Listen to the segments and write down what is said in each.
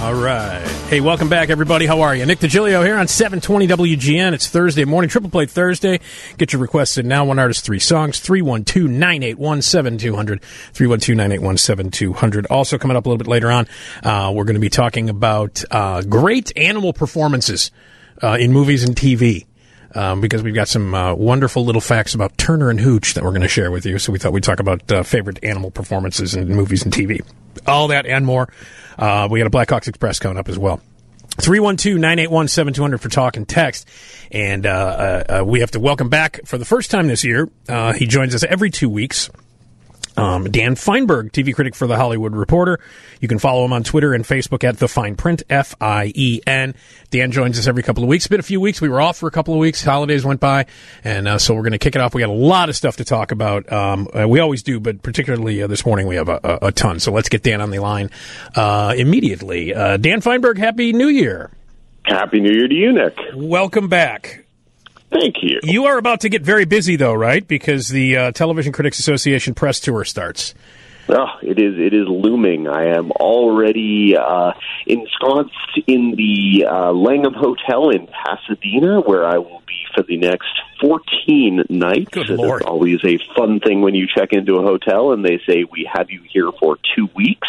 All right. Hey, welcome back, everybody. How are you? Nick DiGilio here on 720 WGN. It's Thursday morning, Triple Play Thursday. Get your requests in now. One artist, three songs, 312-981-7200, 312-981-7200. Also coming up a little bit later on, we're going to be talking about great animal performances in movies and TV. Because we've got some wonderful little facts about Turner and Hooch that we're going to share with you. So we thought we'd talk about favorite animal performances in movies and TV. All that and more. We got a Blackhawks Express coming up as well. 312-981-7200 for talk and text. And we have to welcome back for the first time this year. He joins us every 2 weeks. Dan Feinberg, TV critic for The Hollywood Reporter. You can follow him on Twitter and Facebook at The Fine Print, F-I-E-N. Dan joins us every couple of weeks. It's been a few weeks. We were off for a couple of weeks. Holidays went by, and so we're going to kick it off. We got a lot of stuff to talk about. We always do, but particularly this morning we have a ton. So let's get Dan on the line immediately. Dan Feinberg, Happy New Year. Happy New Year to you, Nick. Welcome back. Thank you. You are about to get very busy, though, right? Because the Television Critics Association press tour starts. Oh, it is looming. I am already ensconced in the Langham Hotel in Pasadena, where I will be for the next 14 nights. Good Lord. It's always a fun thing when you check into a hotel and they say, we have you here for 2 weeks.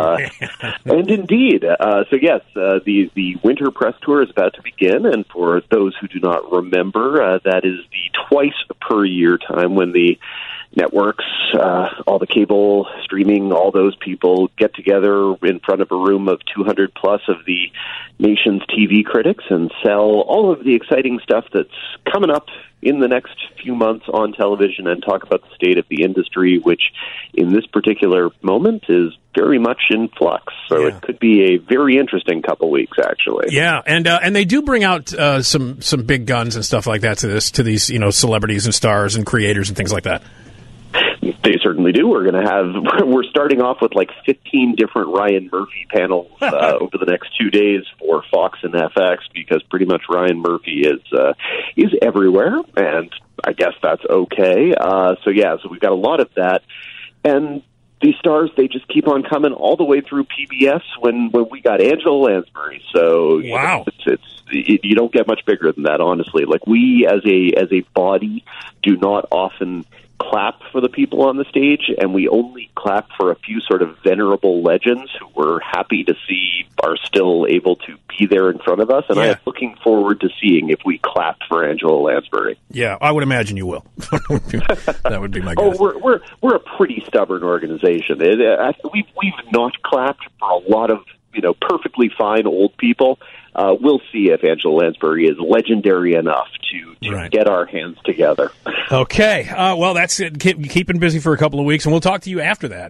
And indeed. So yes, the winter press tour is about to begin. And for those who do not remember, that is the twice per year time when the networks, all the cable streaming, all those people get together in front of a room of 200 plus of the nation's TV critics and sell all of the exciting stuff that's coming up in the next few months on television and talk about the state of the industry, which in this particular moment is very much in flux. So It could be a very interesting couple weeks, actually. Yeah, and they do bring out some big guns and stuff like that to these celebrities and stars and creators and things like that. They certainly do. We're starting off with like 15 different Ryan Murphy panels over the next 2 days for Fox and FX, because pretty much Ryan Murphy is everywhere, and I guess that's okay. So we've got a lot of that, and these stars, they just keep on coming all the way through PBS when we got Angela Lansbury. So wow. You don't get much bigger than that, honestly. Like, we as a body do not often clap for the people on the stage, and we only clap for a few sort of venerable legends who we're happy to see are still able to be there in front of us. And I am looking forward to seeing if we clap for Angela Lansbury. Yeah, I would imagine you will. That would be my guess. Oh, we're a pretty stubborn organization. We've not clapped for a lot of perfectly fine old people. We'll see if Angela Lansbury is legendary enough to get our hands together. Okay. Well, that's it. Keeping busy for a couple of weeks, and we'll talk to you after that.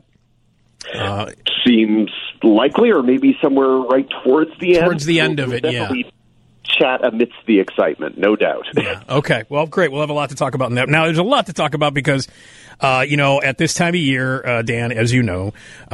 Seems likely, or maybe somewhere right towards the end. Towards the end of it, Chat amidst the excitement, no doubt. Yeah. Okay. Well, great. We'll have a lot to talk about in that. Now, there's a lot to talk about because, at this time of year, Dan, as you know,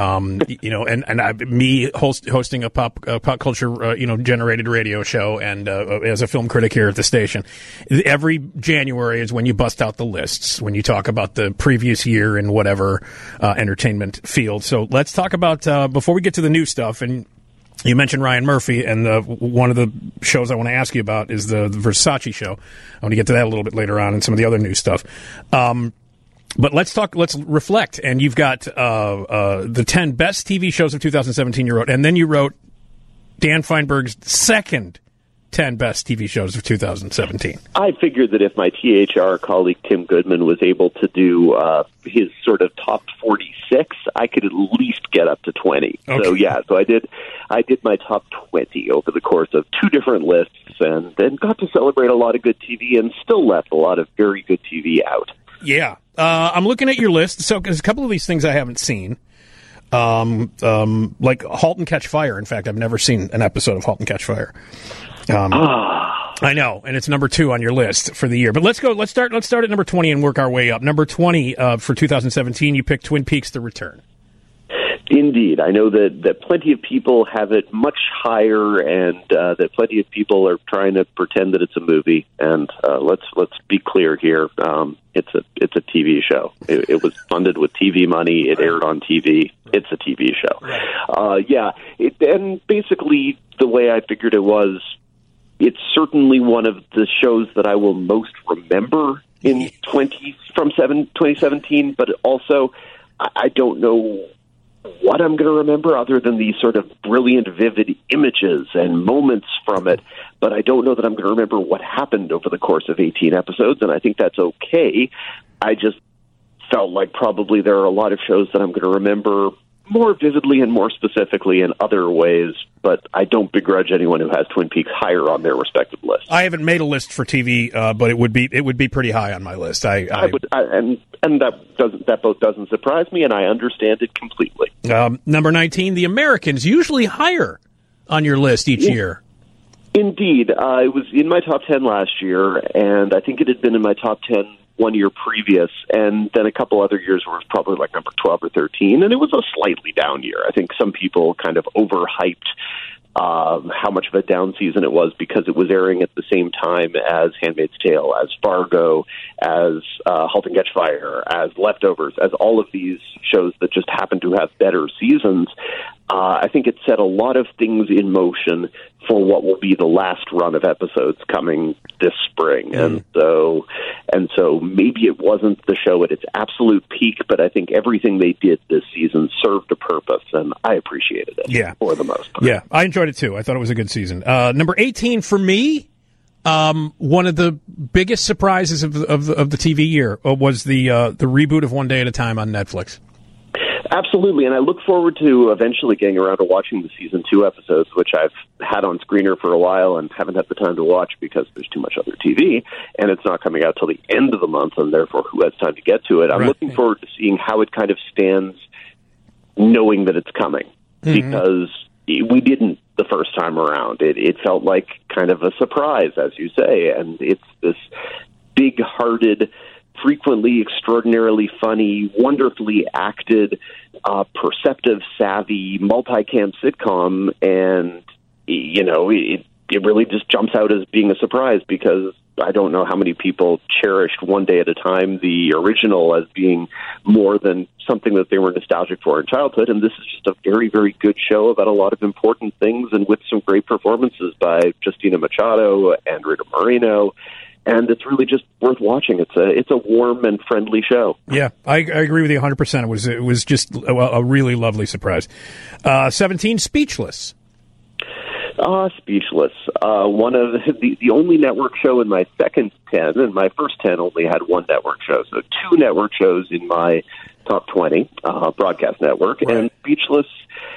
me hosting a pop culture, generated radio show, and as a film critic here at the station, every January is when you bust out the lists, when you talk about the previous year in whatever entertainment field. So let's talk about before we get to the new stuff. And you mentioned Ryan Murphy, and one of the shows I want to ask you about is the Versace show. I want to get to that a little bit later on and some of the other new stuff. But let's reflect. And you've got the 10 best TV shows of 2017 you wrote, and then you wrote Dan Feinberg's second 10 best TV shows of 2017. I figured that if my THR colleague Tim Goodman was able to do his sort of top 46, I could at least get up to 20. Okay. So I did my top 20 over the course of 2 different lists, and then got to celebrate a lot of good TV and still left a lot of very good TV out. Yeah. I'm looking at your list. So there's a couple of these things I haven't seen. Like Halt and Catch Fire. In fact, I've never seen an episode of Halt and Catch Fire. I know, and it's number 2 on your list for the year. But let's start at number 20 and work our way up. Number 20 for 2017, you picked Twin Peaks: The Return. Indeed. I know that plenty of people have it much higher, and that plenty of people are trying to pretend that it's a movie. And let's be clear here. It's a TV show. It was funded with TV money. It aired on TV. It's a TV show. And basically the way I figured it was, it's certainly one of the shows that I will most remember in 2017, but also I don't know what I'm going to remember other than these sort of brilliant, vivid images and moments from it. But I don't know that I'm going to remember what happened over the course of 18 episodes, and I think that's okay. I just felt like probably there are a lot of shows that I'm going to remember more vividly and more specifically in other ways, but I don't begrudge anyone who has Twin Peaks higher on their respective list. I haven't made a list for TV, but it would be pretty high on my list. And that both doesn't surprise me, and I understand it completely. Number 19, The Americans, usually higher on your list each year. Indeed. It was in my top 10 last year, and I think it had been in my top 10 1 year previous, and then a couple other years where it was probably like number 12 or 13, and it was a slightly down year. I think some people kind of overhyped how much of a down season it was because it was airing at the same time as Handmaid's Tale, as Fargo, as *Halt and Catch Fire*, as *Leftovers*, as all of these shows that just happen to have better seasons. I think it set a lot of things in motion for what will be the last run of episodes coming this spring. And so maybe it wasn't the show at its absolute peak, but I think everything they did this season served a purpose, and I appreciated it for the most part. Yeah, I enjoyed it too. I thought it was a good season. Number 18 for me, one of the biggest surprises of the TV year was the reboot of One Day at a Time on Netflix. Absolutely, and I look forward to eventually getting around to watching the season 2 episodes, which I've had on screener for a while and haven't had the time to watch because there's too much other TV, and it's not coming out till the end of the month, and therefore who has time to get to it? I'm looking forward to seeing how it kind of stands knowing that it's coming, because we didn't the first time around. It felt like kind of a surprise, as you say, and it's this big-hearted, frequently extraordinarily funny, wonderfully acted, perceptive, savvy, multicam sitcom, and, you know, it really just jumps out as being a surprise because I don't know how many people cherished One Day at a Time, the original, as being more than something that they were nostalgic for in childhood, and this is just a very, very good show about a lot of important things and with some great performances by Justina Machado and Rita Moreno. And it's really just worth watching. It's a warm and friendly show. Yeah, I agree with you 100%. It was just a really lovely surprise. 17, Speechless. Speechless. One of the only network show in my second 10, and my first 10 only had one network show. So 2 network shows in my top 20 broadcast network. Right. And Speechless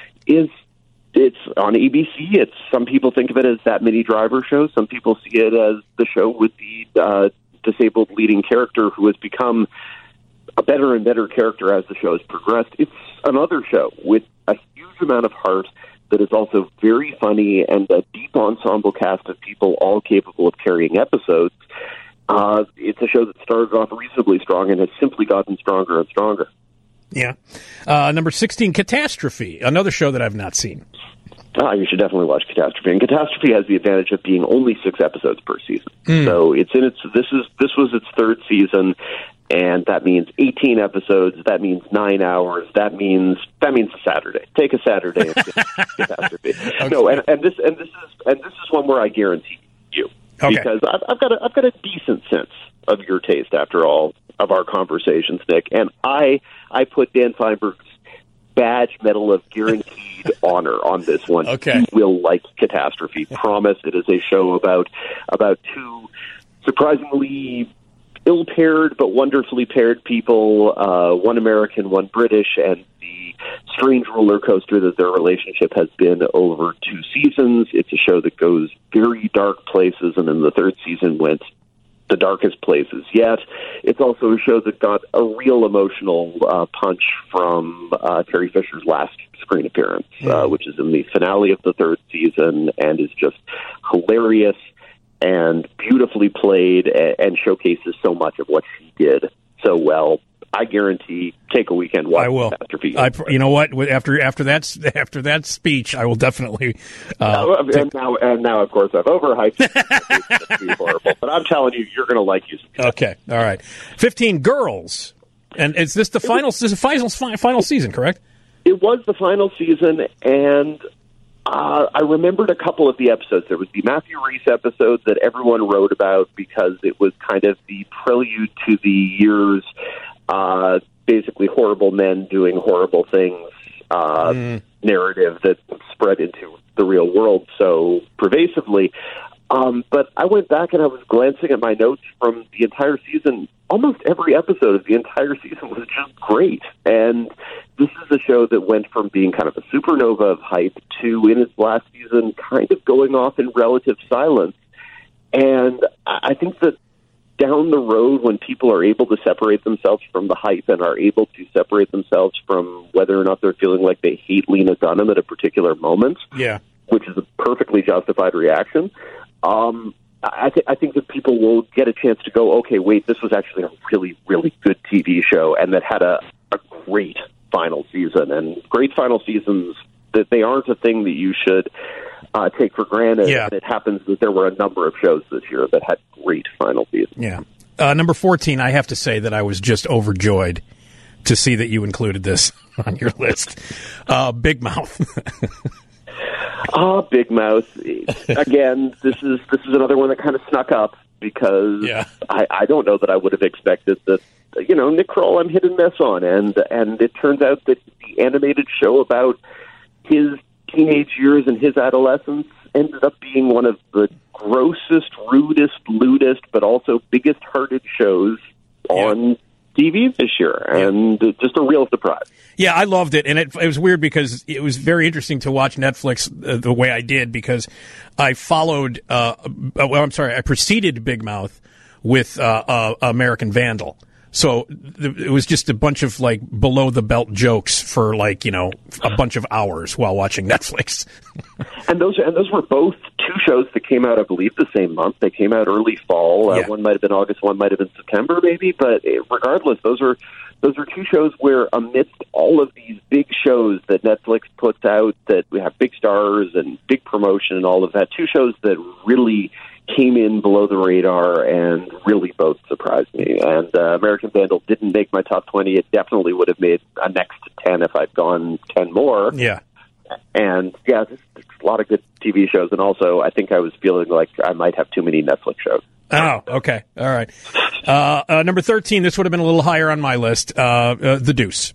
it's on ABC. Some people think of it as that Minnie Driver show. Some people see it as the show with the disabled leading character who has become a better and better character as the show has progressed. It's another show with a huge amount of heart that is also very funny and a deep ensemble cast of people all capable of carrying episodes. It's a show that started off reasonably strong and has simply gotten stronger and stronger. Yeah. Number 16, Catastrophe, another show that I've not seen. You should definitely watch Catastrophe. And Catastrophe has the advantage of being only 6 episodes per season. So it's in this was its 3rd season, and that means 18 episodes. That means 9 hours. That means a Saturday. Take a Saturday and Catastrophe. Okay. No, and this is one where I guarantee you, because I've got a decent sense of your taste after all of our conversations, Nick, and I put Dan Feinberg's badge medal of guaranteed honor on this one. Okay. You will like Catastrophe. Promise. It is a show about 2 surprisingly ill-paired but wonderfully paired people, one American, one British, and the strange roller coaster that their relationship has been over 2 seasons. It's a show that goes very dark places, and in the 3rd season went the darkest places yet. It's also a show that got a real emotional punch from Terry Fisher's last screen appearance, which is in the finale of the 3rd season, and is just hilarious and beautifully played and showcases so much of what she did so well. I guarantee take a weekend watch. I will. Masterpiece. You know what? After that speech, I will definitely. And now, of course, I've overhyped it. It's going to be horrible, but I'm telling you, you're going to like you. Okay, all right. 15 Girls, and is this the final? This is the final season, correct? It was the final season, and I remembered a couple of the episodes. There was the Matthew Rhys episode that everyone wrote about because it was kind of the prelude to the year's basically horrible men doing horrible things narrative that spread into the real world so pervasively. But I went back and I was glancing at my notes from the entire season. Almost every episode of the entire season was just great. And this is a show that went from being kind of a supernova of hype to, in its last season, kind of going off in relative silence. And I think that down the road, when people are able to separate themselves from the hype and are able to separate themselves from whether or not they're feeling like they hate Lena Dunham at a particular moment, which is a perfectly justified reaction, I think that people will get a chance to go, okay, wait, this was actually a really, really good TV show, and that had a great final season. And great final seasons, that they aren't a thing that you should take for granted. Yeah. And it happens that there were a number of shows this year that had great final seasons. Yeah. Number 14, I have to say that I was just overjoyed to see that you included this on your list. Big Mouth. Big Mouth. Again, this is another one that kind of snuck up because I don't know that I would have expected that. You know, Nick Kroll, I'm hit and miss on, and it turns out that the animated show about his teenage years and his adolescence ended up being one of the grossest, rudest, lewdest, but also biggest-hearted shows on TV this year, and just a real surprise. Yeah, I loved it, and it was weird because it was very interesting to watch Netflix the way I did because I followed. I preceded Big Mouth with American Vandal. So it was just a bunch of like below the belt jokes for like, you know, a bunch of hours while watching Netflix. and those were both two shows that came out, I believe, the same month. They came out early fall. One might have been August, one might have been September, maybe. But regardless, those are two shows where amidst all of these big shows that Netflix puts out, that we have big stars and big promotion and all of that, two shows that really came in below the radar and really both surprised me. And American Vandal didn't make my top 20. It definitely would have made a next 10 if I'd gone 10 more. Yeah. And, there's a lot of good TV shows. And also, I think I was feeling like I might have too many Netflix shows. Oh, okay. All right. Number 13, this would have been a little higher on my list, The Deuce.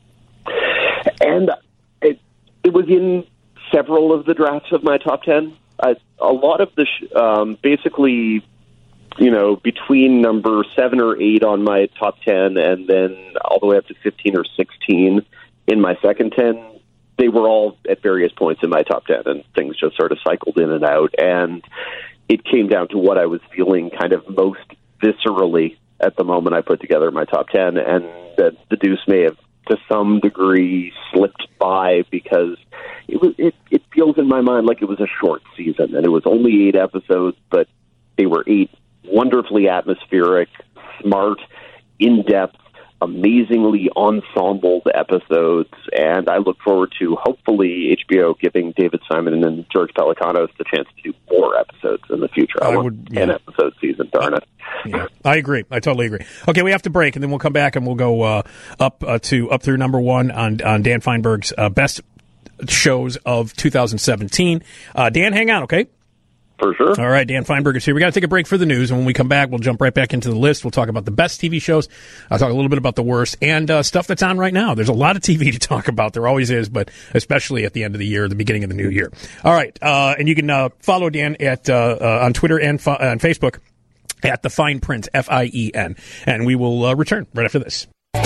And it was in several of the drafts of my top 10. A lot of the basically, you know, between number 7 or 8 on my top 10 and then all the way up to 15 or 16 in my second 10, they were all at various points in my top 10, and things just sort of cycled in and out. And it came down to what I was feeling kind of most viscerally at the moment I put together my top 10, and that The Deuce may have, to some degree, slipped by because it feels in my mind like it was a short season, and it was only 8 episodes, but they were 8 wonderfully atmospheric, smart, in-depth, amazingly ensembled episodes, and I look forward to hopefully HBO giving David Simon and George Pelecanos the chance to do more episodes in the future. I want 10 episode season, darn it. Yeah, I agree. I totally agree. Okay, we have to break, and then we'll come back and we'll go up through number 1 on Dan Feinberg's best shows of 2017. Dan, hang on, okay? For sure. All right, Dan Feinberg is here. We got to take a break for the news, and when we come back, we'll jump right back into the list. We'll talk about the best TV shows. I'll talk a little bit about the worst and stuff that's on right now. There's a lot of TV to talk about. There always is, but especially at the end of the year, the beginning of the new year. All right, and you can follow Dan at on Twitter and on Facebook at The Fine Print, FIEN, and we will return right after this.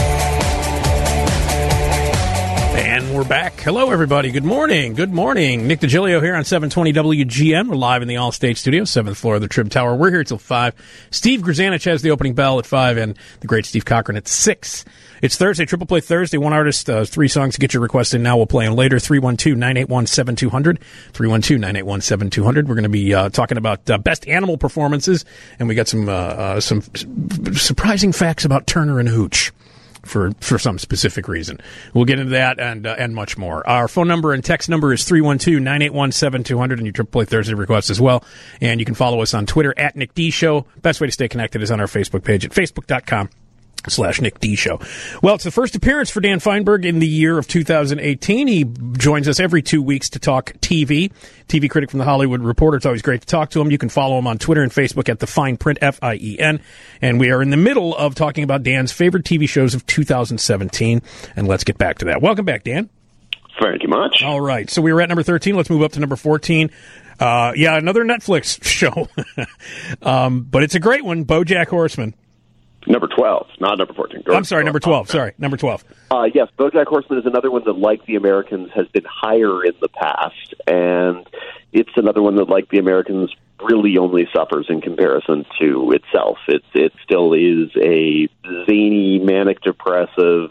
And we're back. Hello, everybody. Good morning. Good morning. Nick DiGilio here on 720 WGN. We're live in the Allstate Studio, 7th floor of the Trib Tower. We're here till 5. Steve Grzanich has the opening bell at 5, and the great Steve Cochran at 6. It's Thursday, Triple Play Thursday. One artist, 3 songs to get your request in now. We'll play them later. 312-981-7200. 312-981-7200. We're going to be talking about best animal performances, and we got some surprising facts about Turner and Hooch for some specific reason. We'll get into that and much more. Our phone number and text number is 312-981-7200, and your AAA Thursday request as well. And you can follow us on Twitter at Nick D Show. Best way to stay connected is on our Facebook page at facebook.com/Nick D Show. Well, it's the first appearance for Dan Feinberg in the year of 2018. He joins us every 2 weeks to talk TV critic from the Hollywood Reporter. It's always great to talk to him. You can follow him on Twitter and Facebook at The Fine Print, Fien. And we are in the middle of talking about Dan's favorite TV shows of 2017. And let's get back to that. Welcome back, Dan. Thank you much. All right. So we were at number 13. Let's move up to number 14. Another Netflix show. But it's a great one, BoJack Horseman. Number 12, not number 14. I'm sorry, number 12. Sorry, number 12. Yes, BoJack Horseman is another one that, like The Americans, has been higher in the past, and it's another one that, like The Americans, really only suffers in comparison to itself. It still is a zany, manic-depressive,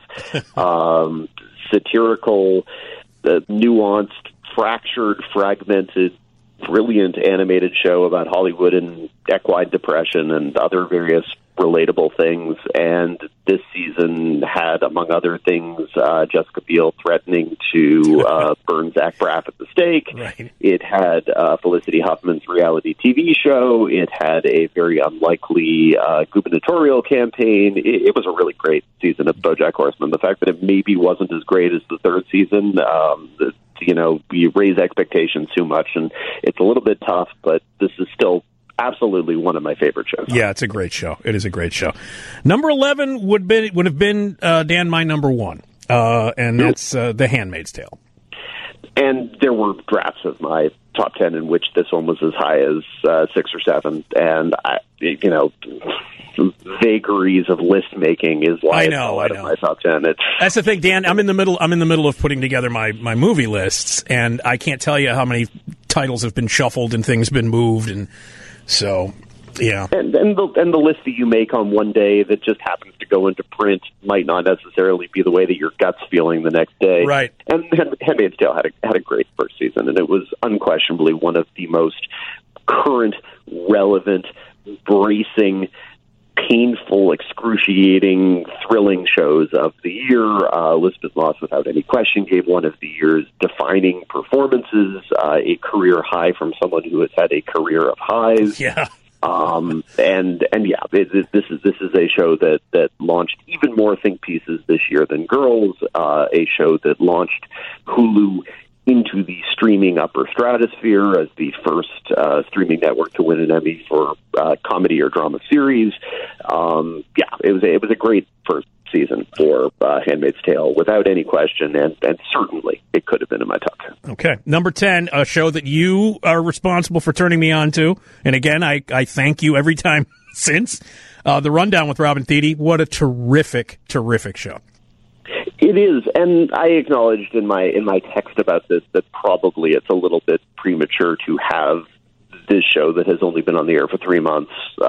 satirical, nuanced, fractured, fragmented, brilliant animated show about Hollywood and equine depression and other various relatable things. And this season had, among other things, Jessica Biel threatening to burn Zach Braff at the stake. Right. It had Felicity Huffman's reality TV show. It had a very unlikely gubernatorial campaign. It was a really great season of BoJack Horseman. The fact that it maybe wasn't as great as the third season, you raise expectations too much, and it's a little bit tough, but this is still absolutely one of my favorite shows. Yeah, it's a great show. It is a great show. Number 11 would have been Dan, my number one, and that's The Handmaid's Tale. And there were drafts of my top 10 in which this one was as high as 6 or 7, and vagaries of list making is why it's out of my top 10. That's the thing, Dan. I'm in the middle of putting together my movie lists, and I can't tell you how many titles have been shuffled and things been moved, and so yeah. And the list that you make on one day that just happens to go into print might not necessarily be the way that your gut's feeling the next day. Right. And Handmaid's Tale had a great first season, and it was unquestionably one of the most current, relevant, bracing, painful, excruciating, thrilling shows of the year. Elizabeth Moss, without any question, gave one of the year's defining performances, a career high from someone who has had a career of highs. Yeah. This is a show that launched even more think pieces this year than Girls, a show that launched Hulu into the streaming upper stratosphere as the first streaming network to win an Emmy for comedy or drama series. It was a great first season for Handmaid's Tale, without any question, and certainly it could have been in my top 10. Okay. Number 10, a show that you are responsible for turning me on to, and again, I thank you every time since, The Rundown with Robin Thede. What a terrific, terrific show. It is, and I acknowledged in my text about this that probably it's a little bit premature to have this show that has only been on the air for 3 months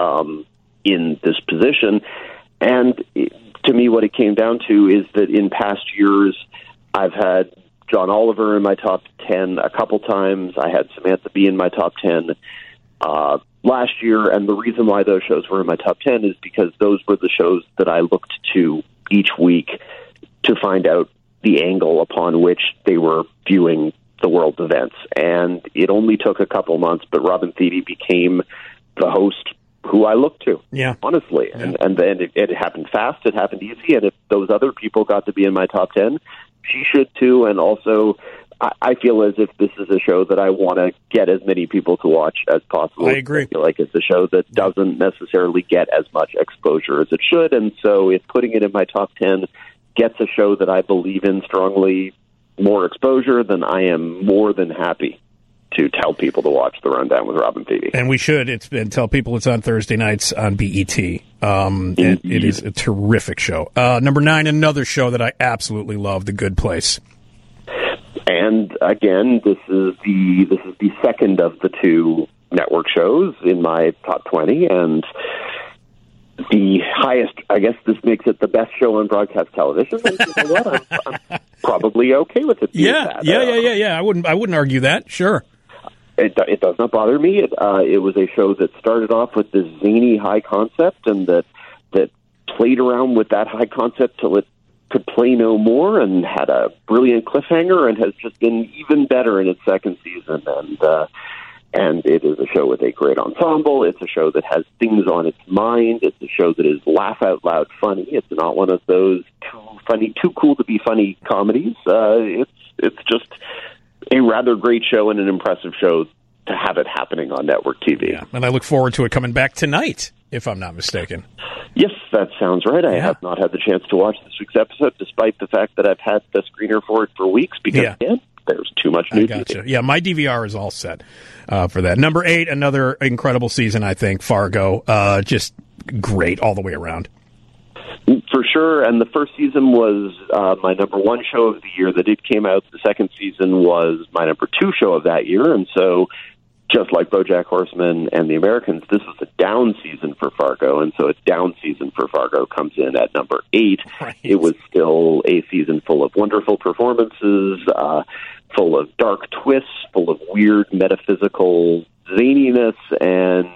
in this position. And to me, what it came down to is that in past years, I've had John Oliver in my top 10 a couple times. I had Samantha Bee in my top 10 last year, and the reason why those shows were in my top 10 is because those were the shows that I looked to each week to find out the angle upon which they were viewing the world's events. And it only took a couple months, but Robin Thede became the host who I looked to, honestly. Yeah. And then it happened fast, it happened easy, and if those other people got to be in my top 10, she should too. And also, I feel as if this is a show that I want to get as many people to watch as possible. I agree. I feel like it's a show that doesn't necessarily get as much exposure as it should, and so if putting it in my top 10 gets a show that I believe in strongly more exposure, then I am more than happy to tell people to watch The Rundown with Robin Thede. And we should. And tell people it's on Thursday nights on BET. It is a terrific show. Number 9, another show that I absolutely love, The Good Place. And again, this is the second of the two network shows in my top 20, and the highest. I guess this makes it the best show on broadcast television. And you know what? I'm probably okay with it. Yeah. I wouldn't argue that. Sure. It does not bother me. It was a show that started off with this zany high concept, and that played around with that high concept till it could play no more and had a brilliant cliffhanger and has just been even better in its second season. And it is a show with a great ensemble. It's a show that has things on its mind. It's a show that is laugh out loud funny. It's not one of those too cool to be funny comedies. It's just a rather great show and an impressive show to have it happening on network TV. Yeah, and I look forward to it coming back tonight, if I'm not mistaken. Yes, that sounds right. I have not had the chance to watch this week's episode, despite the fact that I've had the screener for it for weeks, because, again, there's too much new TV. Yeah, my DVR is all set for that. Number 8, another incredible season, I think, Fargo. Just great all the way around. For sure, and the first season was my number 1 show of the year that it came out. The second season was my number 2 show of that year, and so just like BoJack Horseman and The Americans, this was a down season for Fargo, and so a down season for Fargo comes in at number 8. Right. It was still a season full of wonderful performances, full of dark twists, full of weird metaphysical zaniness, and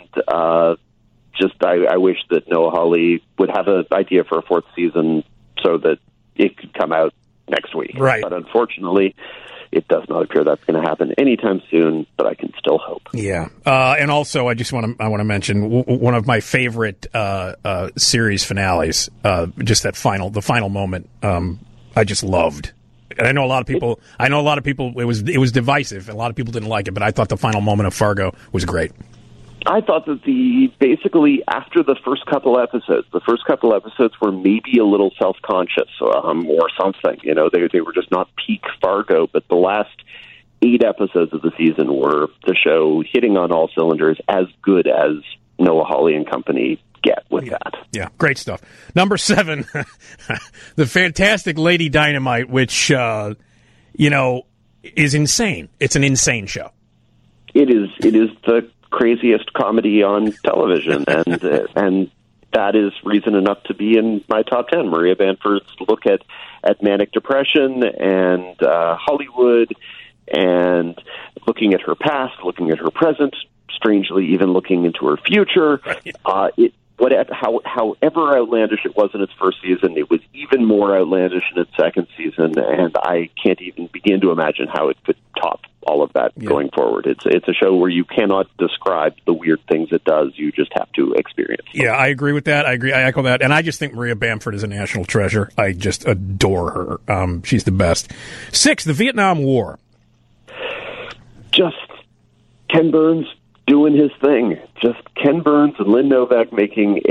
I wish that Noah Hawley would have an idea for a 4th season so that it could come out next week. Right. But unfortunately, it does not appear that's going to happen anytime soon, but I can still hope. Yeah, and also I want to mention one of my favorite series finales. Just the final moment. I just loved, and I know a lot of people. It was divisive. A lot of people didn't like it, but I thought the final moment of Fargo was great. I thought that basically after the first couple episodes were maybe a little self-conscious or something. You know, they were just not peak Fargo, but the last 8 episodes of the season were the show hitting on all cylinders, as good as Noah Hawley and company get with that. Yeah, great stuff. Number 7, the fantastic Lady Dynamite, which, is insane. It's an insane show. It is the craziest comedy on television, and that is reason enough to be in my top 10. Maria Bamford's look at manic depression and Hollywood, and looking at her past, looking at her present, strangely even looking into her future. Right. However outlandish it was in its first season, it was even more outlandish in its second season, and I can't even begin to imagine how it could top all of that going forward. It's a show where you cannot describe the weird things it does. You just have to experience them. Yeah, I agree with that. I echo that. And I just think Maria Bamford is a national treasure. I just adore her. She's the best. 6, the Vietnam War. Just Ken Burns doing his thing. Just Ken Burns and Lynn Novak making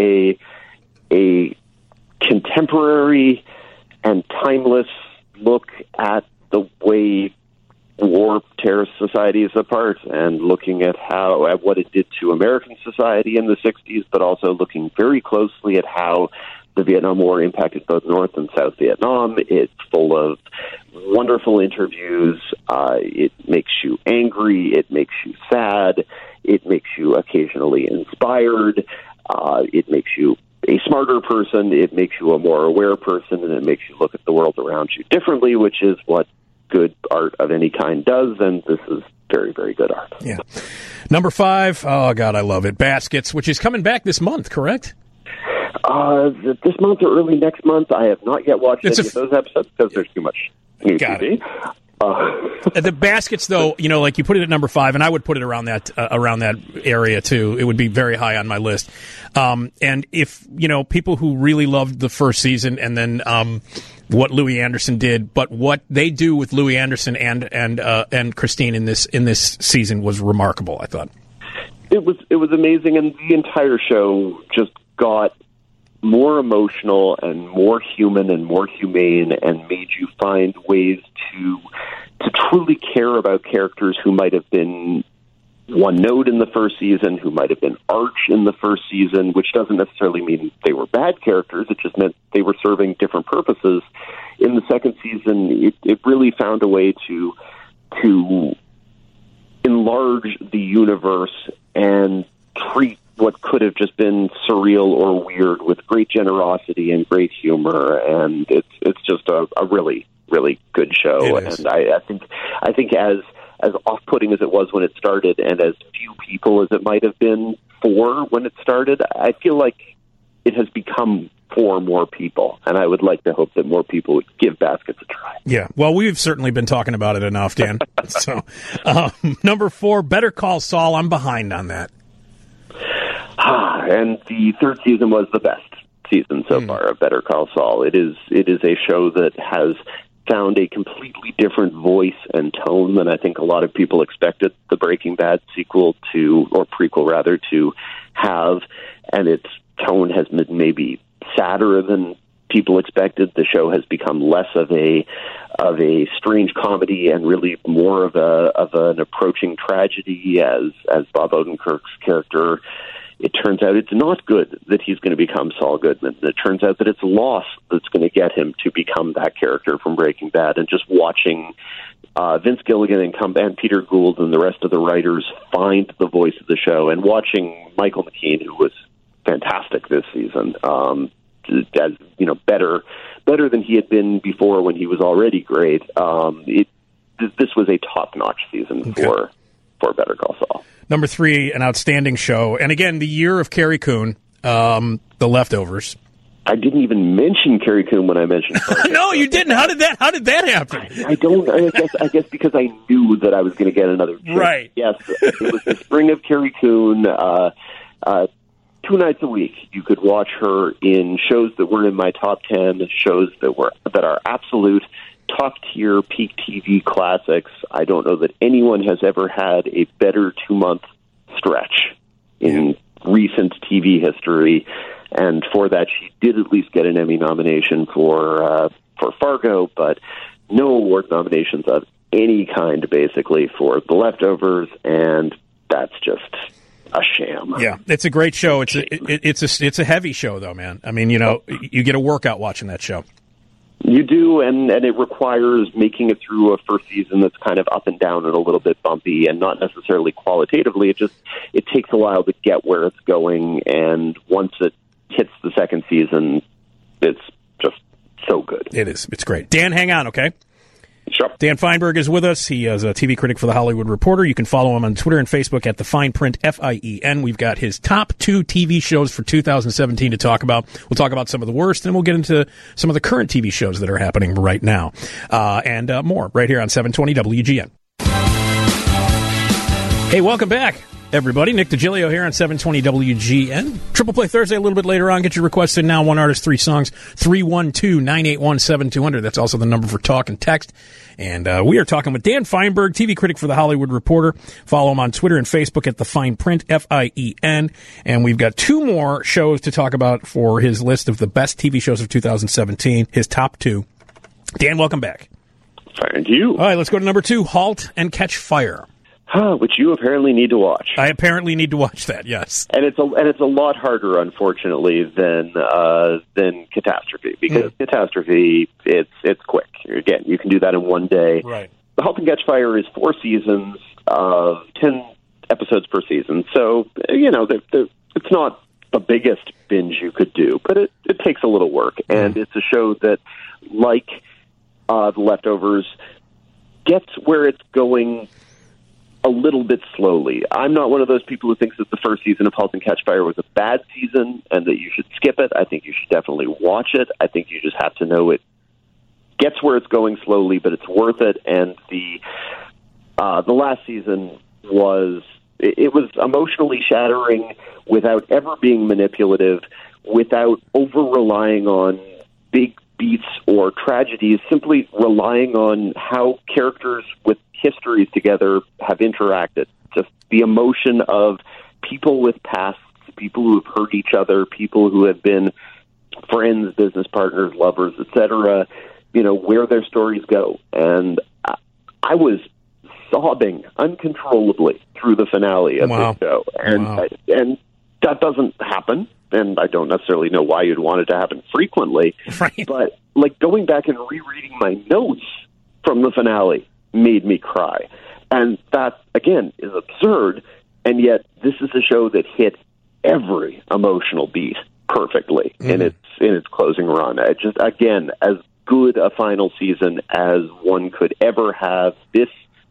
a contemporary and timeless look at the way war tears societies apart, and looking at what it did to American society in the 60s, but also looking very closely at how the Vietnam War impacted both North and South Vietnam. It's full of wonderful interviews. It makes you angry. It makes you sad. It makes you occasionally inspired. It makes you a smarter person. It makes you a more aware person, and it makes you look at the world around you differently, which is what good art of any kind does, and this is very, very good art. Yeah. Number 5, oh, God, I love it. Baskets, which is coming back this month, correct? This month or early next month. I have not yet watched any of those episodes because there's too much new TV. The Baskets, though, like you put it at number 5, and I would put it around that area too. It would be very high on my list. And if people who really loved the first season, and then what Louis Anderson did, but what they do with Louis Anderson and Christine in this season was remarkable. I thought it was amazing, and the entire show just got more emotional and more human and more humane, and made you find ways to truly care about characters who might have been one note in the first season, who might have been arch in the first season, which doesn't necessarily mean they were bad characters. It just meant they were serving different purposes. In the second season, it really found a way to enlarge the universe and treat what could have just been surreal or weird with great generosity and great humor, and it's just a really, really good show. And I think as off-putting as it was when it started, and as few people as it might have been for when it started, I feel like it has become for more people, and I would like to hope that more people would give Baskets a try. Yeah, well, we've certainly been talking about it enough, Dan. So, number 4, Better Call Saul. I'm behind on that. And the third season was the best season so far of Better Call Saul. It is a show that has found a completely different voice and tone than I think a lot of people expected the Breaking Bad prequel rather, to have, and its tone has been maybe sadder than people expected. The show has become less of a strange comedy and really more of an approaching tragedy as Bob Odenkirk's character. It turns out it's not good that he's going to become Saul Goodman. It turns out that it's loss that's going to get him to become that character from Breaking Bad. And just watching Vince Gilligan and Peter Gould and the rest of the writers find the voice of the show, and watching Michael McKean, who was fantastic this season, as better than he had been before when he was already great. This was a top-notch season for Better Call Saul. Number 3, an outstanding show, and again, the year of Carrie Coon, The Leftovers. I didn't even mention Carrie Coon when I mentioned Fargo. No, you didn't. How did that happen? I guess because I knew that I was going to get another chance. Right. Yes, it was the spring of Carrie Coon. 2 nights a week, you could watch her in shows that were in my top 10, shows that are absolute top-tier peak TV classics. I don't know that anyone has ever had a better 2-month stretch in recent TV history, and for that, she did at least get an Emmy nomination for Fargo, but no award nominations of any kind, basically, for The Leftovers, and that's just a sham. Yeah, it's a great show. It's a heavy show, though, man. I mean, you get a workout watching that show. You do, and it requires making it through a first season that's kind of up and down and a little bit bumpy, and not necessarily qualitatively. It takes a while to get where it's going, and once it hits the second season, it's just so good. It is. It's great. Dan, hang on, okay? Sure. Dan Feinberg is with us. He is a TV critic for The Hollywood Reporter. You can follow him on Twitter and Facebook at The Fine Print, Fien. We've got his top 2 TV shows for 2017 to talk about. We'll talk about some of the worst, and we'll get into some of the current TV shows that are happening right now. And more right here on 720 WGN. Hey, welcome back, everybody. Nick DiGilio here on 720 WGN. Triple Play Thursday a little bit later on. Get your requests in now. 1 artist, 3 songs. 312-981-7200. That's also the number for talk and text. And we are talking with Dan Feinberg, TV critic for The Hollywood Reporter. Follow him on Twitter and Facebook at The Fine Print, Fien. And we've got 2 more shows to talk about for his list of the best TV shows of 2017, his top 2. Dan, welcome back. Thank you. All right, let's go to number 2, Halt and Catch Fire. Which you apparently need to watch. I apparently need to watch that. Yes, and it's a lot harder, unfortunately, than Catastrophe, because Catastrophe it's quick. Again, you can do that in one day. Right. The Halt and Catch Fire is 4 seasons of 10 episodes per season, so it's not the biggest binge you could do, but it takes a little work, and it's a show that, like The Leftovers, gets where it's going a little bit slowly. I'm not one of those people who thinks that the first season of Halt and Catch Fire was a bad season and that you should skip it. I think you should definitely watch it. I think you just have to know it gets where it's going slowly, but it's worth it. And the last season was emotionally shattering without ever being manipulative, without over-relying on big beats or tragedies, simply relying on how characters with histories together have interacted. Just the emotion of people with pasts, people who have hurt each other, people who have been friends, business partners, lovers, etc., where their stories go. And I was sobbing uncontrollably through the finale of this show. And that doesn't happen. And I don't necessarily know why you'd want it to happen frequently. Right. But going back and rereading my notes from the finale made me cry. And that, again, is absurd, and yet this is a show that hit every emotional beat perfectly in its closing run. Just, again, as good a final season as one could ever have. This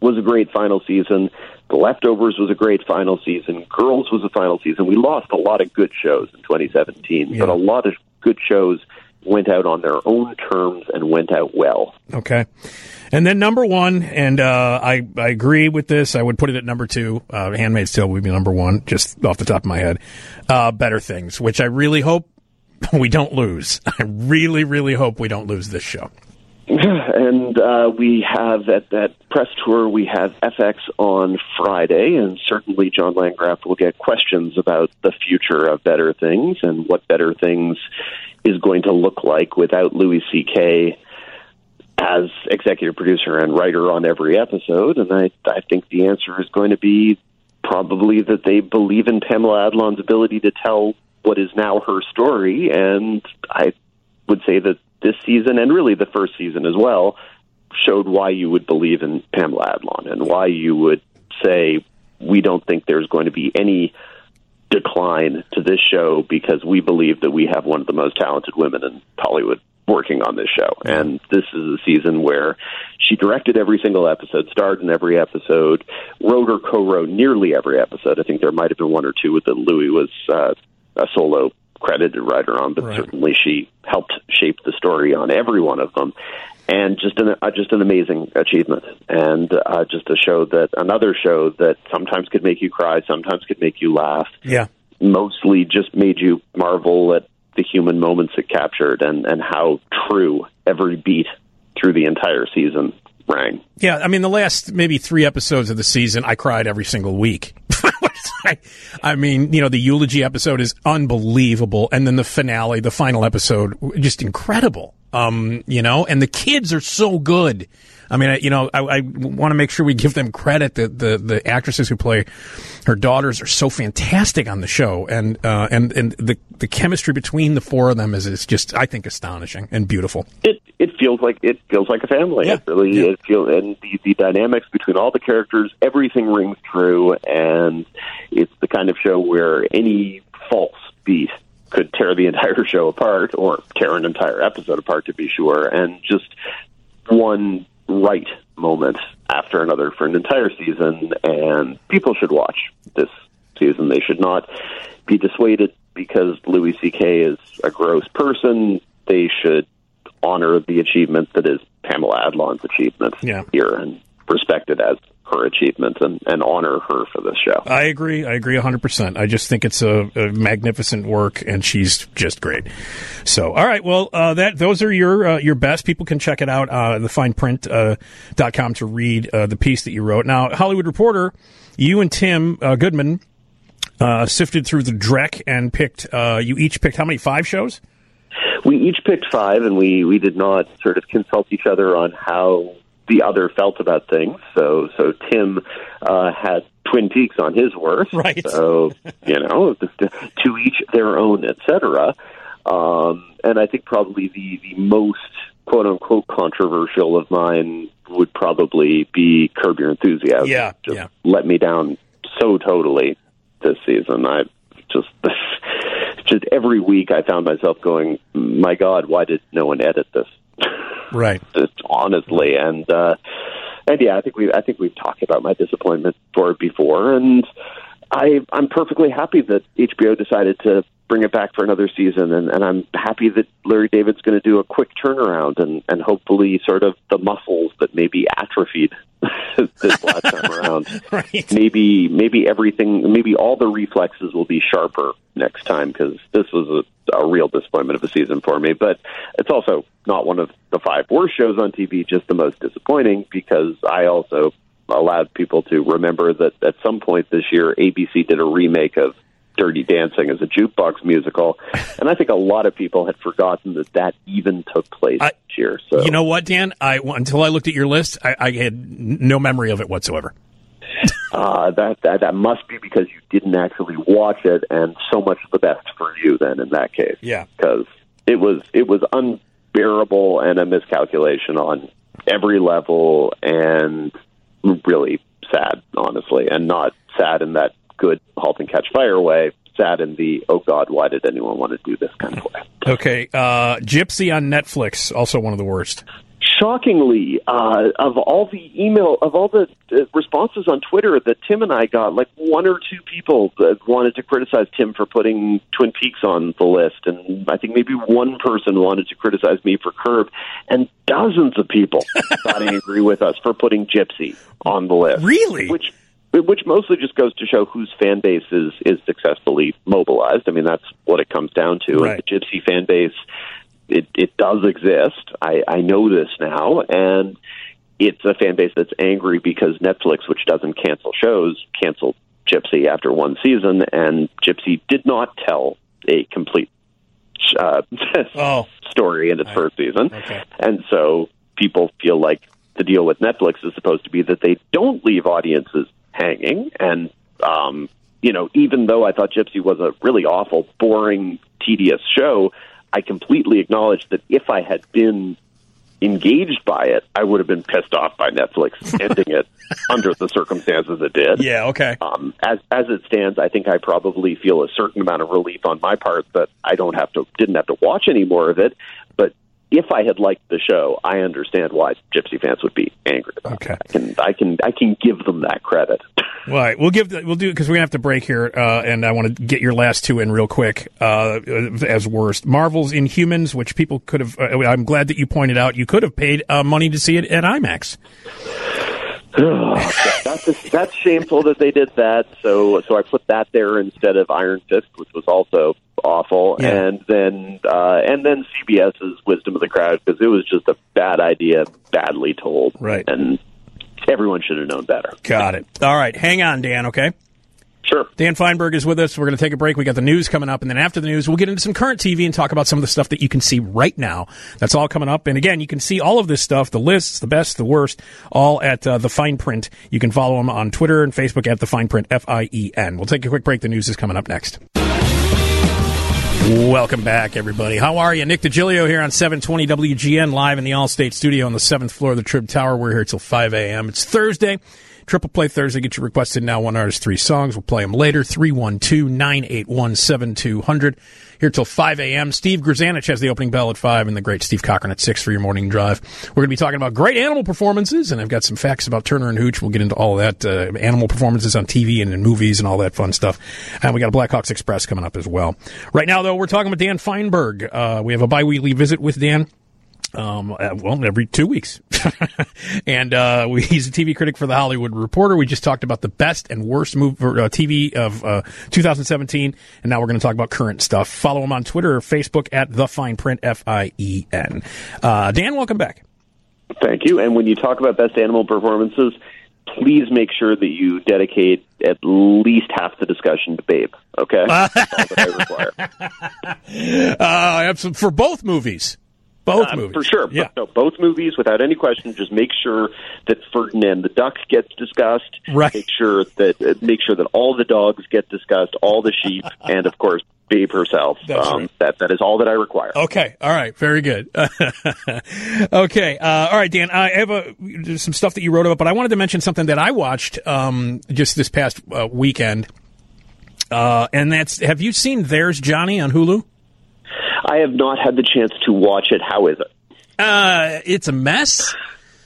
was a great final season. The Leftovers was a great final season. Girls was a final season. We lost a lot of good shows in 2017, but a lot of good shows went out on their own terms and went out well. Okay. And then number one, and I agree with this. I would put it at number two. Handmaid's Tale would be number one, just off the top of my head. Better Things, which I really hope we don't lose. I really, really hope we don't lose this show. And we have at that press tour, we have FX on Friday, and certainly John Landgraf will get questions about the future of Better Things and what Better Things is going to look like without Louis C.K. as executive producer and writer on every episode. And I think the answer is going to be probably that they believe in Pamela Adlon's ability to tell what is now her story. And I would say that this season, and really the first season as well, showed why you would believe in Pamela Adlon and why you would say, we don't think there's going to be any decline to this show because we believe that we have one of the most talented women in Hollywood working on this show. And this is a season where she directed every single episode, starred in every episode, wrote or co-wrote nearly every episode. I think there might have been one or two that Louis was a solo credited writer on, but certainly she helped shape the story on every one of them. And just an amazing achievement, and just another show that sometimes could make you cry, sometimes could make you laugh. Yeah, mostly just made you marvel at the human moments it captured, and how true every beat through the entire season rang. Yeah, I mean, the last maybe 3 episodes of the season, I cried every single week. I mean, the eulogy episode is unbelievable, and then the finale, the final episode, just incredible. And the kids are so good. I mean, I want to make sure we give them credit that the actresses who play her daughters are so fantastic on the show, and the chemistry between the 4 of them is just, I think, astonishing and beautiful. It feels like a family. Yeah. It really and the dynamics between all the characters, everything rings true, and it's the kind of show where any false beat could tear the entire show apart, or tear an entire episode apart, to be sure, and just one right moment after another for an entire season. And people should watch this season. They should not be dissuaded because Louis C.K. is a gross person. They should honor the achievement that is Pamela Adlon's achievement here, and respect it as her achievement, and honor her for this show. I agree 100%. I just think it's a magnificent work, and she's just great. So, all right, well, those are your best. People can check it out, thefineprint.com to read the piece that you wrote. Now, Hollywood Reporter, you and Tim Goodman sifted through the Drek and you each picked how many? 5 shows? We each picked 5, and we did not sort of consult each other on how the other felt about things. So Tim had Twin Peaks on his worst. Right. So, to each their own, etc. And I think probably the most quote-unquote controversial of mine would probably be Curb Your Enthusiasm. Yeah. Let me down so totally this season. I just every week I found myself going, my God, why did no one edit this? Right. Just honestly, and yeah, I think we've talked about my disappointment for it before, and I'm perfectly happy that HBO decided to bring it back for another season, and I'm happy that Larry David's going to do a quick turnaround, and hopefully sort of the muscles that maybe atrophied this last time around. Right. Maybe all the reflexes will be sharper next time, because this was a real disappointment of a season for me. But it's also not one of the 5 worst shows on TV, just the most disappointing, because I also allowed people to remember that at some point this year, ABC did a remake of Dirty Dancing as a jukebox musical, and I think a lot of people had forgotten that even took place this year. So, you know what, Dan? Until I looked at your list, I had no memory of it whatsoever. That must be because you didn't actually watch it, and so much the best for you then in that case. Yeah, because it was unbearable and a miscalculation on every level, and really sad, honestly, and not sad in that good Halt and Catch Fire way, sad in the, oh God, why did anyone want to do this kind of way. Okay, Gypsy on Netflix, also one of the worst. shockingly, of all the responses on Twitter that Tim and I got, like one or two people that wanted to criticize Tim for putting Twin Peaks on the list, and I think maybe one person wanted to criticize me for Curb, and dozens of people got angry with us for putting Gypsy on the list. Really? Which mostly just goes to show whose fan base is successfully mobilized. I mean, that's what it comes down to. Right. And the Gypsy fan base, it does exist. I know this now, and it's a fan base that's angry because Netflix, which doesn't cancel shows, canceled Gypsy after one season, and Gypsy did not tell a complete story in its first season. Okay. And so people feel like the deal with Netflix is supposed to be that they don't leave audiences hanging. And, even though I thought Gypsy was a really awful, boring, tedious show, I completely acknowledge that if I had been engaged by it, I would have been pissed off by Netflix ending it under the circumstances it did. Yeah, okay. As it stands, I think I probably feel a certain amount of relief on my part that I didn't have to watch any more of it. But if I had liked the show, I understand why Gypsy fans would be angry about okay. it. I can give them that credit. All right, we'll do it because we're gonna have to break here, and I want to get your last two in real quick. As worst, Marvel's Inhumans, which people could have. I'm glad that you pointed out. You could have paid money to see it at IMAX. That's shameful that they did that. So I put that there instead of Iron Fist, which was also awful, yeah. and then CBS's Wisdom of the Crowd, because it was just a bad idea, badly told, right? And everyone should have known better. Got it. All right, hang on, Dan. Okay. Sure. Dan Feinberg is with us. We're going to take a break. We got the news coming up, and then after the news, we'll get into some current TV and talk about some of the stuff that you can see right now. That's all coming up. And again, you can see all of this stuff, the lists, the best, the worst, all at The Fine Print. You can follow them on Twitter and Facebook at The Fine Print, FIEN. We'll take a quick break. The news is coming up next. Welcome back, everybody. How are you? Nick DiGilio here on 720 WGN, live in the Allstate studio on the 7th floor of the Trib Tower. We're here till 5 a.m. It's Thursday. Triple Play Thursday. Get your requested now. One artist, three songs. We'll play them later. 312-981-7200. Here till 5 a.m. Steve Grzanich has the opening bell at 5 and the great Steve Cochran at 6 for your morning drive. We're going to be talking about great animal performances, and I've got some facts about Turner and Hooch. We'll get into all of that, animal performances on TV and in movies and all that fun stuff. And we got a Blackhawks Express coming up as well. Right now, though, we're talking with Dan Feinberg. We have a bi-weekly visit with Dan. Every 2 weeks. And he's a TV critic for The Hollywood Reporter. We just talked about the best and worst TV of 2017, and now we're going to talk about current stuff. Follow him on Twitter or Facebook at The Fine Print, FIEN. Dan, welcome back. Thank you. And when you talk about best animal performances, please make sure that you dedicate at least half the discussion to Babe, okay? That's all that I require. For both movies. Both movies. For sure. Yeah. No, both movies, without any question. Just make sure that Ferdinand the Duck gets discussed. Right. Make sure that all the dogs get discussed, all the sheep, and, of course, Babe herself. That's right. That is all that I require. Okay. All right. Very good. Okay. All right, Dan. I have some stuff that you wrote about, but I wanted to mention something that I watched just this past weekend. And that's, have you seen There's Johnny on Hulu? I have not had the chance to watch it. How is it? It's a mess.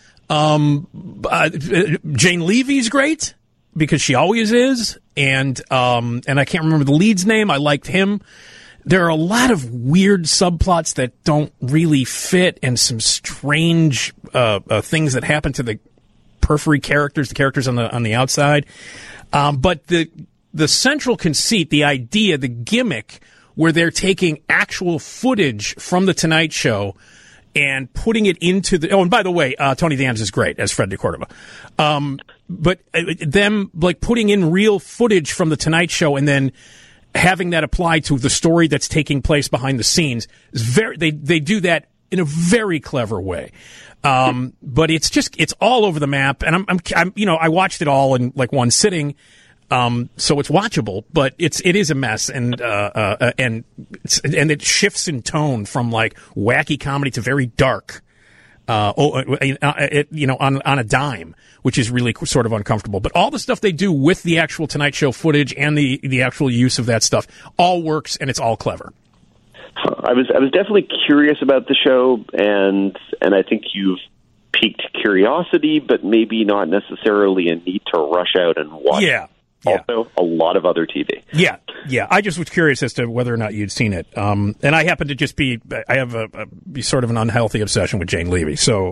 Jane Levy's great because she always is, and I can't remember the lead's name. I liked him. There are a lot of weird subplots that don't really fit, and some strange things that happen to the periphery characters, the characters on the outside. But the central conceit, the idea, the gimmick, where they're taking actual footage from The Tonight Show and putting it into the... Oh, and by the way, Tony Danza is great as Fred DeCordova. But them, like, putting in real footage from The Tonight Show and then having that apply to the story that's taking place behind the scenes is they do that in a very clever way. But it's all over the map. And I'm I watched it all in, like, one sitting. So it's watchable, but it is a mess, and it shifts in tone from like wacky comedy to very dark, on a dime, which is really sort of uncomfortable. But all the stuff they do with the actual Tonight Show footage and the actual use of that stuff all works, and it's all clever. I was definitely curious about the show, and I think you've piqued curiosity, but maybe not necessarily a need to rush out and watch. Yeah. Also, a lot of other TV. Yeah. I just was curious as to whether or not you'd seen it. And I happen to just be, I have a sort of an unhealthy obsession with Jane Levy. So,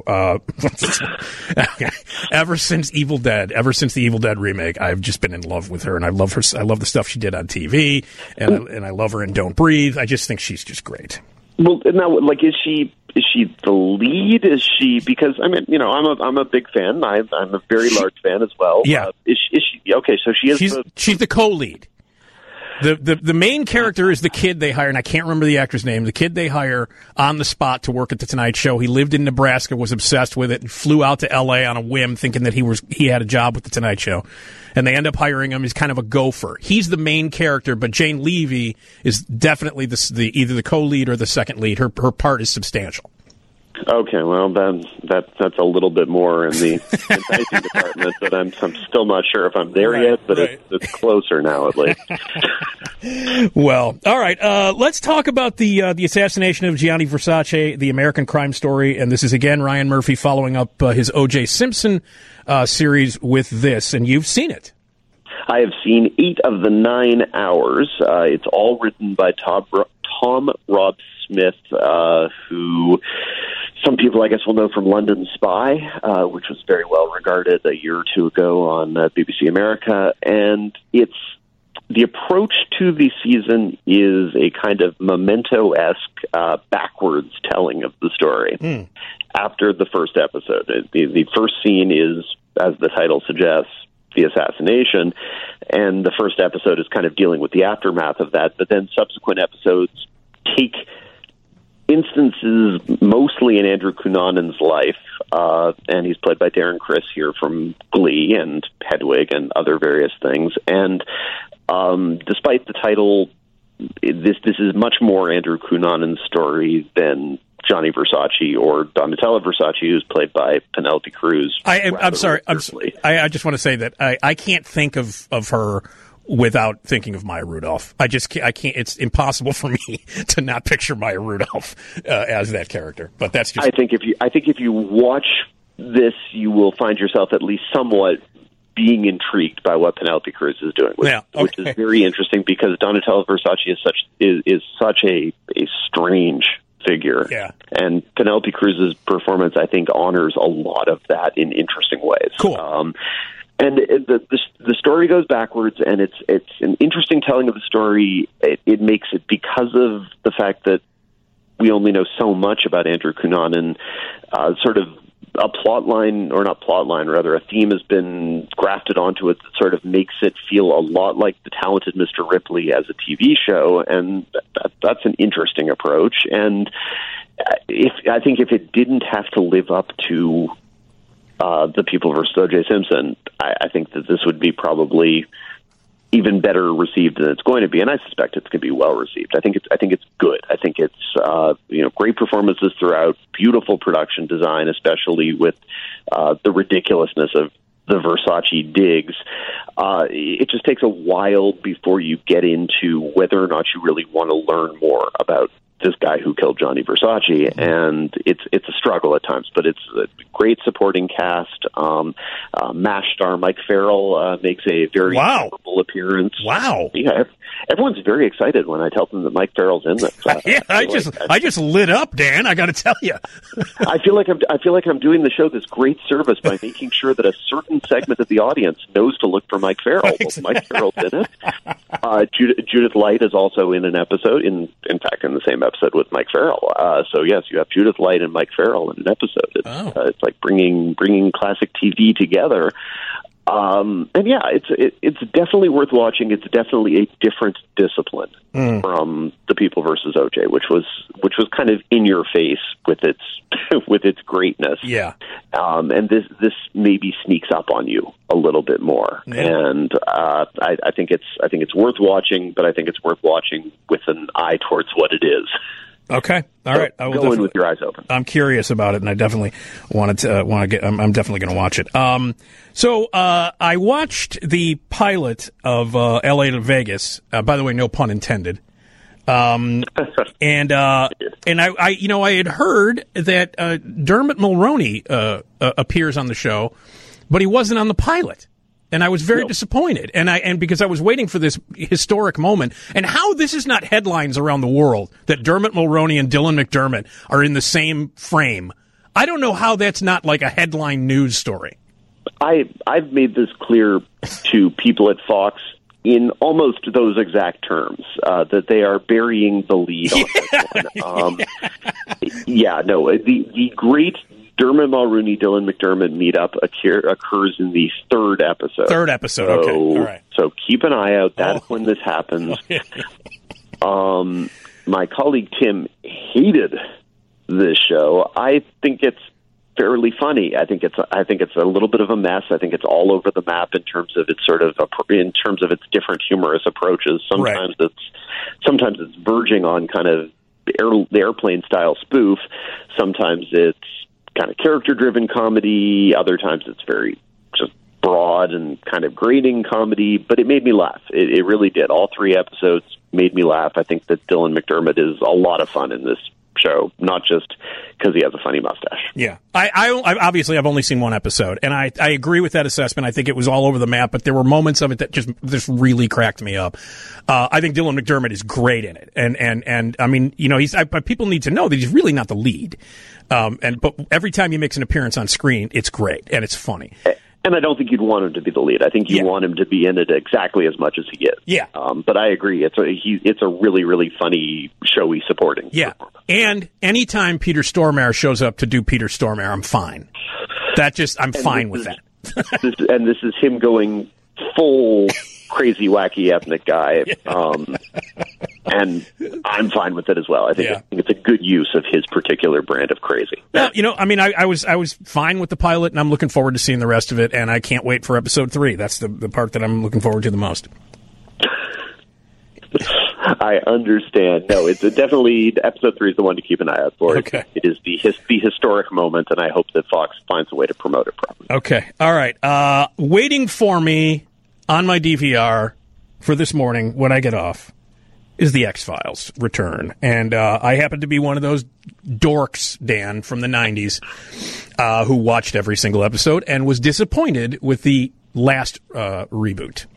ever since the Evil Dead remake, I've just been in love with her, and I love her. I love the stuff she did on TV, and I love her in Don't Breathe. I just think she's just great. Well, now, like, is she the lead? Is she, because I'm a big fan. I'm a very large fan as well. Yeah. Is she okay? So she is. She's the co-lead. The main character is the kid they hire, and I can't remember the actor's name. The kid they hire on the spot to work at the Tonight Show. He lived in Nebraska, was obsessed with it, and flew out to L.A. on a whim, thinking that he had a job with the Tonight Show. And they end up hiring him. He's kind of a gopher. He's the main character, but Jane Levy is definitely either the co-lead or the second lead. Her part is substantial. Okay, well, that's a little bit more in the enticing department, but I'm still not sure if I'm there yet, but it's closer now, at least. Well, all right, let's talk about the assassination of Gianni Versace, the American crime story, and this is, again, Ryan Murphy following up his O.J. Simpson series with this, and you've seen it. I have seen 8 of the 9 hours. It's all written by Tom Rob Smith, who some people, I guess, will know from London Spy, which was very well regarded a year or two ago on BBC America. And the approach to the season is a kind of Memento-esque backwards telling of the story. After the first episode. The first scene is, as the title suggests, the assassination, and the first episode is kind of dealing with the aftermath of that, but then subsequent episodes take instances mostly in Andrew Cunanan's life, and he's played by Darren Criss here from Glee and Hedwig and other various things, and despite the title, this is much more Andrew Cunanan's story than Gianni Versace or Donatella Versace, who's played by Penelope Cruz. I'm sorry. I just want to say that I can't think of her without thinking of Maya Rudolph. I can't. It's impossible for me to not picture Maya Rudolph as that character. But that's just. I think if you watch this, you will find yourself at least somewhat being intrigued by what Penelope Cruz is doing, which is very interesting because Donatella Versace is such a strange figure. Yeah. And Penelope Cruz's performance, I think, honors a lot of that in interesting ways. Cool. And the story goes backwards, and it's an interesting telling of the story. It makes it, because of the fact that we only know so much about Andrew Cunanan, sort of a plot line, or not plot line, rather, a theme has been grafted onto it that sort of makes it feel a lot like The Talented Mr. Ripley as a TV show, and that's an interesting approach. And I think if it didn't have to live up to The People vs. O.J. Simpson, I think that this would be probably even better received than it's going to be, and I suspect it's going to be well received. I think it's good. I think it's great performances throughout, beautiful production design, especially with the ridiculousness of the Versace digs. It just takes a while before you get into whether or not you really want to learn more about this guy who killed Gianni Versace, and it's a struggle at times, but it's a great supporting cast. MASH star Mike Farrell makes a very memorable appearance. Wow! Yeah, everyone's very excited when I tell them that Mike Farrell's in this. Yeah, I just lit up, Dan. I got to tell you, I feel like I'm doing the show this great service by making sure that a certain segment of the audience knows to look for Mike Farrell. Exactly. Well, Mike Farrell's in it. Judith Light is also in an episode. In fact, in the same episode with Mike Farrell. So yes, you have Judith Light and Mike Farrell in an episode. It's like bringing classic TV together. And yeah, it's definitely worth watching. It's definitely a different discipline from The People versus O.J., which was kind of in your face with its greatness. Yeah. And this maybe sneaks up on you a little bit more. Yeah. And I think it's worth watching, but I think it's worth watching with an eye towards what it is. Okay. All right. I will go in with your eyes open. I'm curious about it, and I definitely want to get. I'm definitely going to watch it. So I watched the pilot of L.A. to Vegas. By the way, no pun intended. And I had heard that Dermot Mulroney appears on the show, but he wasn't on the pilot. And I was very disappointed. And because I was waiting for this historic moment, and how this is not headlines around the world that Dermot Mulroney and Dylan McDermott are in the same frame. I don't know how that's not like a headline news story. I've made this clear to people at Fox in almost those exact terms, that they are burying the lead on this one. The great Dermot Mulroney, Dylan McDermott meetup occurs in the third episode. Okay. All right. So keep an eye out. That's when this happens. Okay. My colleague Tim hated this show. I think it's fairly funny. I think it's a little bit of a mess. I think it's all over the map in terms of its different humorous approaches. Sometimes it's verging on kind of the airplane style spoof. Sometimes it's kind of character-driven comedy. Other times it's very just broad and kind of grating comedy, but it made me laugh. It really did. All three episodes made me laugh. I think that Dylan McDermott is a lot of fun in this show, not just because he has a funny mustache. Yeah. I obviously I've only seen one episode, and I agree with that assessment. I think it was all over the map, but there were moments of it that just really cracked me up. I think Dylan McDermott is great in it. And I mean, people need to know that he's really not the lead. But every time he makes an appearance on screen, it's great and it's funny. And I don't think you'd want him to be the lead. I think you want him to be in it exactly as much as he is. Yeah. But I agree. It's a really, really funny, showy supporting. Yeah. And anytime Peter Stormare shows up to do Peter Stormare, I'm fine. I'm fine with that. This is him going full crazy, wacky ethnic guy. And I'm fine with it as well. I think it's a good use of his particular brand of crazy. Well, I was fine with the pilot, and I'm looking forward to seeing the rest of it, and I can't wait for episode 3. That's the part that I'm looking forward to the most. I understand. No, it's definitely episode 3 is the one to keep an eye out for. Okay. It is the historic moment, and I hope that Fox finds a way to promote it properly. Okay. All right. Waiting for me on my DVR for this morning when I get off is the X-Files return. And I happen to be one of those dorks, Dan, from the 90s, who watched every single episode and was disappointed with the last reboot.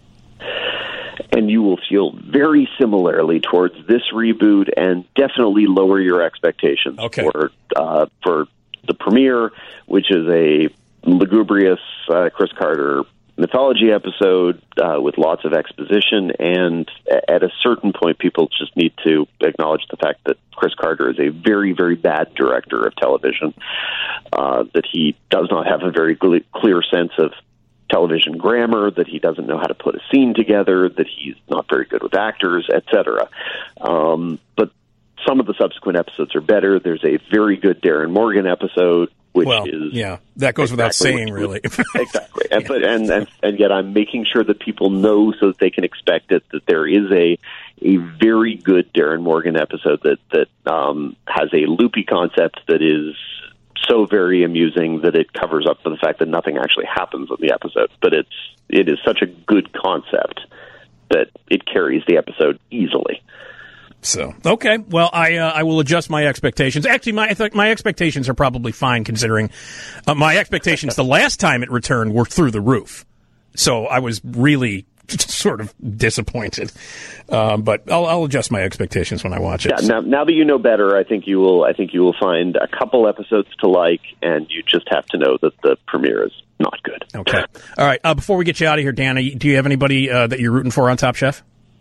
And you will feel very similarly towards this reboot, and definitely lower your expectations for the premiere, which is a lugubrious Chris Carter mythology episode with lots of exposition. And at a certain point, people just need to acknowledge the fact that Chris Carter is a very, very bad director of television, that he does not have a very clear sense of television grammar, that he doesn't know how to put a scene together, that he's not very good with actors, etc. But some of the subsequent episodes are better. There's a very good Darren Morgan episode, which that goes without saying, really. Exactly. And yet I'm making sure that people know so that they can expect it, that there is a very good Darren Morgan episode that has a loopy concept that is so very amusing that it covers up for the fact that nothing actually happens in the episode. But it is such a good concept that it carries the episode easily. So, okay. Well, I will adjust my expectations. Actually, my expectations are probably fine, considering my expectations the last time it returned were through the roof. So I was really sort of disappointed. But I'll adjust my expectations when I watch it. Yeah. Now that you know better, I think you will find a couple episodes to like, and you just have to know that the premiere is not good. Okay. All right. Before we get you out of here, Dan, do you have anybody that you're rooting for on Top Chef?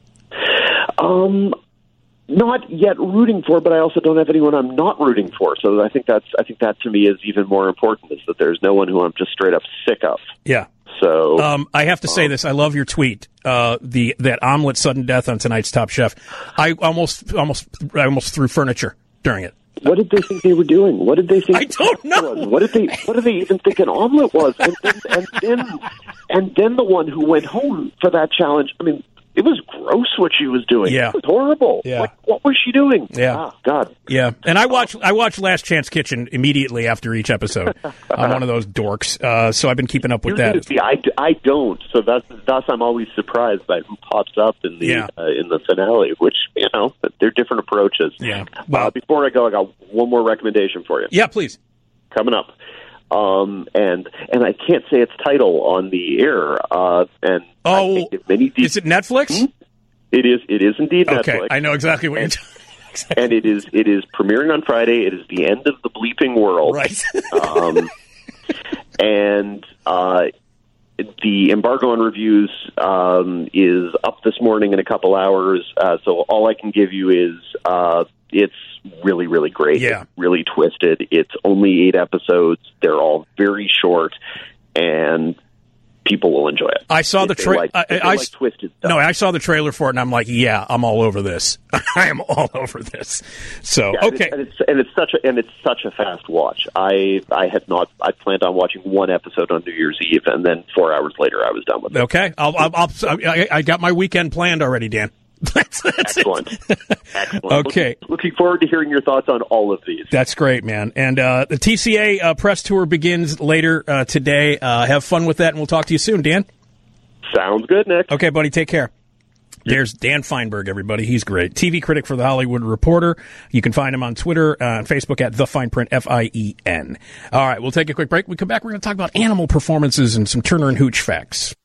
Not yet rooting for, but I also don't have anyone I'm not rooting for. So I think that to me is even more important, is that there's no one who I'm just straight up sick of. Yeah. So I have to say this. I love your tweet. That omelet sudden death on tonight's Top Chef. I almost threw furniture during it. What did they think they were doing? What did they think? I don't know. What did they even think an omelet was? And then the one who went home for that challenge. I mean, It was gross what she was doing. Yeah. It was horrible. Yeah. Like, what was she doing? Yeah. Oh, God. Yeah. And I watch Last Chance Kitchen immediately after each episode. I'm one of those dorks. So I've been keeping up with that. See, I don't. So thus I'm always surprised by who pops up in the finale, which, they're different approaches. Yeah. Well, before I go, I got one more recommendation for you. Yeah, please. Coming up. And I can't say its title on the air. I think is it Netflix? It is indeed Netflix. Okay, I know exactly what you're talking about. And it is premiering on Friday. It is the end of the bleeping world. Right. The embargo on reviews is up this morning in a couple hours. So all I can give you is it's really, really great. Yeah. It's really twisted. It's only 8 episodes. They're all very short, and people will enjoy it. I saw the trailer. I twisted stuff. No, I saw the trailer for it, and I'm like, yeah, I'm all over this. I am all over this. So, yeah, okay. It's such a fast watch. I planned on watching one episode on New Year's Eve, and then 4 hours later, I was done with it. Okay. I got my weekend planned already, Dan. That's Excellent. Excellent. Okay. Looking forward to hearing your thoughts on all of these. That's great, man. And the TCA press tour begins later today. Have fun with that, and we'll talk to you soon, Dan. Sounds good, Nick. Okay, buddy. Take care. There's Dan Feinberg, everybody. He's great. TV critic for The Hollywood Reporter. You can find him on Twitter and Facebook at The Fine Print, Fien. All right, we'll take a quick break. When we come back, we're going to talk about animal performances and some Turner and Hooch facts.